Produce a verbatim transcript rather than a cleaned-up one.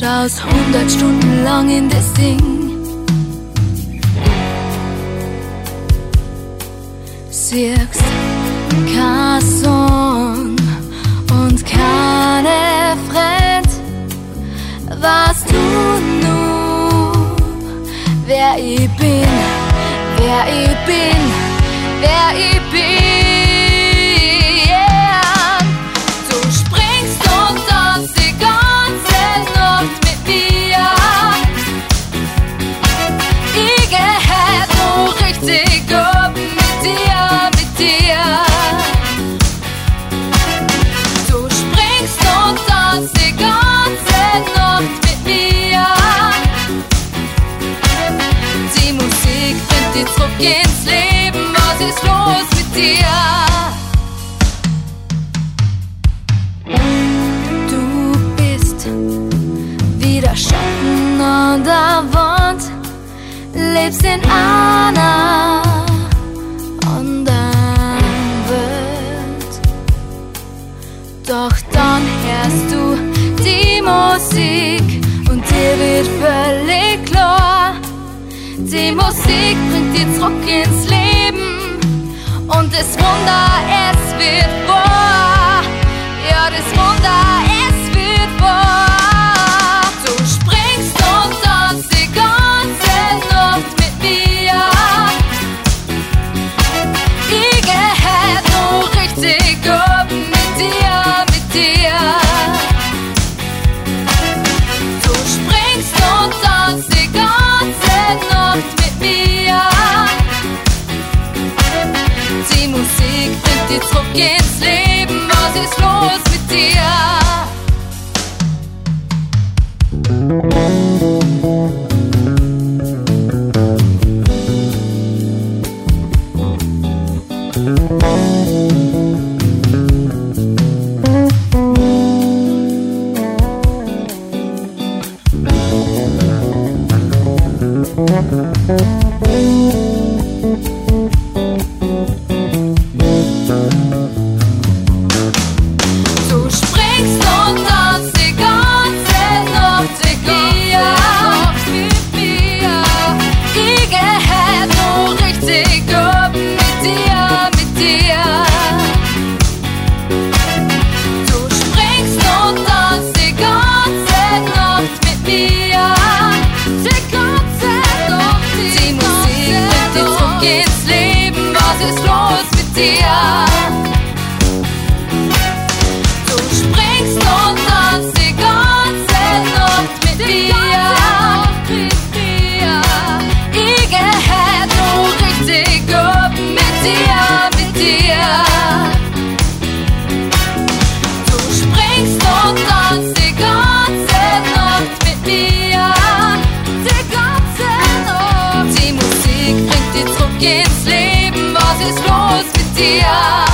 schaust hundert Stunden lang in das Ding. Siehst kein Sonn und keine Freund. Weißt du nur, wer ich bin, wer ich bin, wer ich bin? Yeah. Du springst und tanzt die ganze Nacht mit mir. Ich geh nur richtig ab mit dir, mit dir. Du springst und tanzt die ganze Nacht mit mir. Die Musik bringt dich zurück ins Leben. Was ist los mit dir? Du bist wie der Schatten an der Wand, lebst in einer anderen Welt. Doch dann hörst du die Musik und dir wird völlig klar, die Musik bringt dich zurück ins Leben und das Wunder, es wird wahr. Ja, das Wunder, es wird wahr. Du springst und tanzt die ganze Nacht mit mir. Ich geh nur richtig ab mit dir, mit dir. Du springst und tanzt die ganze Nacht mit mir. Die Musik bringt dich zurück ins Leben. Was ist los mit dir? Du springst und tanzt die ganze Nacht mit mir. Ich geh nur richtig ab mit dir, mit dir. Du springst und tanzt die ganze Nacht mit mir. Die ganze Nacht, die Musik bringt dich zurück ins Leben. Was ist los mit dir? Du springst und tanzt die ganze Nacht mit mir. Ich geh nur richtig ab mit dir, mit dir. Du springst und tanzt die ganze Nacht mit mir. Die ganze Nacht. Die Musik bringt dich zurück ins Leben. Was ist los mit dir?